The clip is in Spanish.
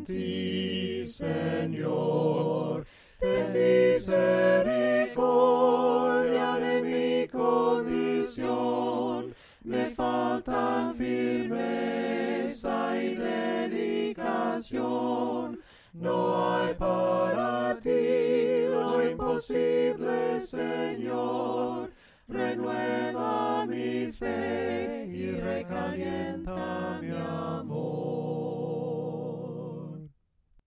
ti, Señor. Ten misericordia de mi condición. Me faltan firmeza y dedicación. No hay para ti lo imposible, Señor. Renueva mi fe y recalienta